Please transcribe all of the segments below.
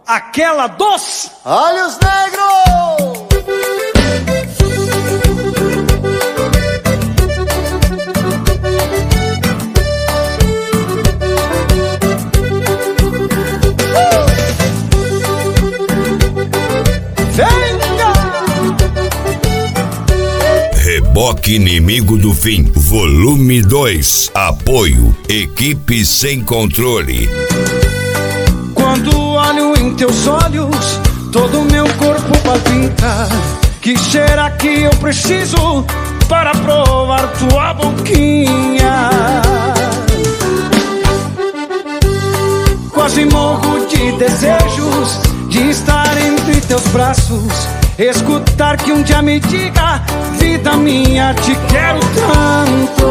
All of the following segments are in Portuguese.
aquela dos olhos negros. Reboque Inimigo do Fim, volume 2. Apoio, equipe sem controle. Quando olho em teus olhos, todo meu corpo palpita. Que cheira que eu preciso para provar tua boquinha. Quase morro de desejos de estar entre teus braços. Escutar que um dia me diga: vida minha, te quero tanto.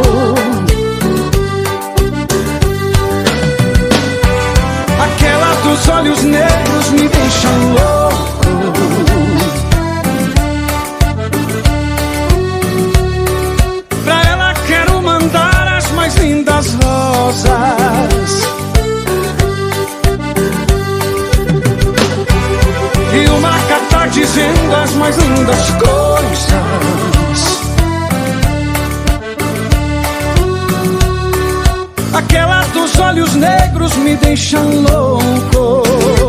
Aquela dos olhos negros me deixa louco. Pra ela quero mandar as mais lindas rosas e uma carta dizendo as mais lindas coisas. Aquela dos olhos negros me deixa louco.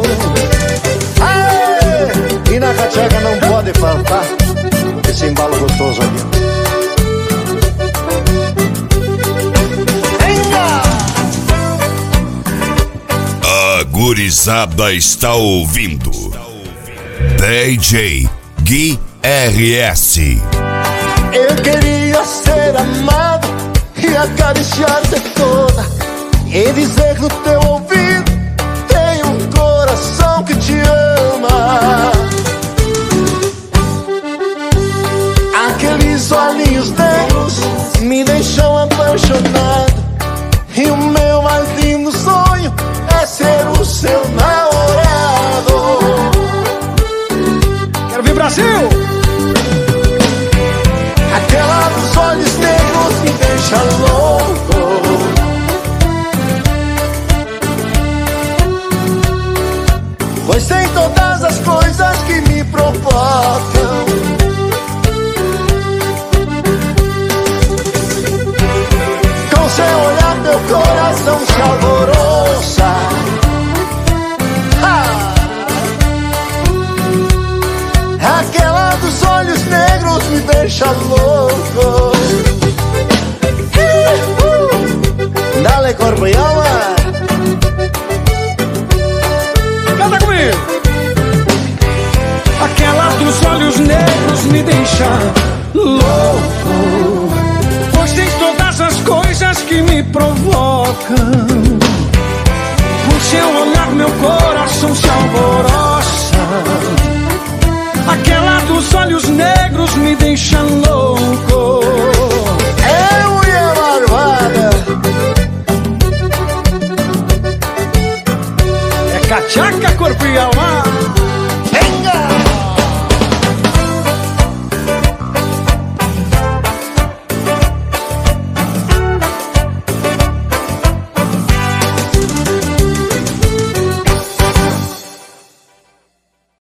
Aê! E na cachaca não pode faltar esse embalo gostoso aqui. A gurizada está ouvindo DJ Gui RS. Eu queria ser amado e acariciar-te toda e dizer no teu ouvido: tem um coração que te ama. Aqueles olhinhos negros me deixam apaixonado e o meu mais lindo sonho é ser o seu namorado. Quero ver Brasil! Aquela dos olhos negros me deixa louco. Pois tem todas as coisas que me provocam. Com seu olhar meu coração se alvoroça. Aquela dos olhos negros me deixa louco. Dale, corpo e alma. Canta comigo! Aquela dos olhos negros me deixa louco. Pois tem todas as coisas que me provocam. Por seu olhar meu coração se alvoroça. Aquela dos olhos negros me deixa